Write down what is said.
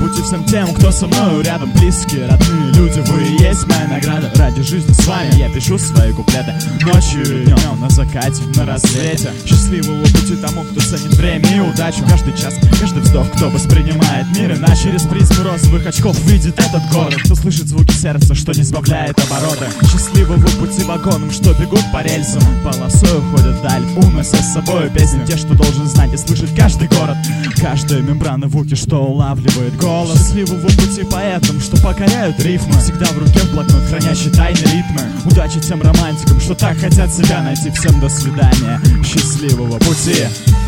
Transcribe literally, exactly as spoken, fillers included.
пути всем тем, кто со мною рядом. Близкие, родные люди, вы и есть моя награда. Ради жизни с вами я пишу свои куплеты. Ночью и днем, на закате, на рассвете. Счастливого пути тому, кто ценит время и удачу. Каждый час, каждый вздох, кто воспринимает мир иначе. Через призму розовых очков видит этот город, кто слышит звуки сердца, что не сбавляет обороты. Счастливого пути вагонам, что бегут по рельсам, полосой уходят вдаль, унося с собой песни. Те, что должен знать и слышать каждый город, каждая мембрана в ухе, что улавливает голос. Счастливого пути поэтам, что покоряют рифмы, всегда в руке блокнот, хранящий тайны ритмы. Удачи тем романтикам, что так хотят себя найти. Всем до свидания, счастливого пути.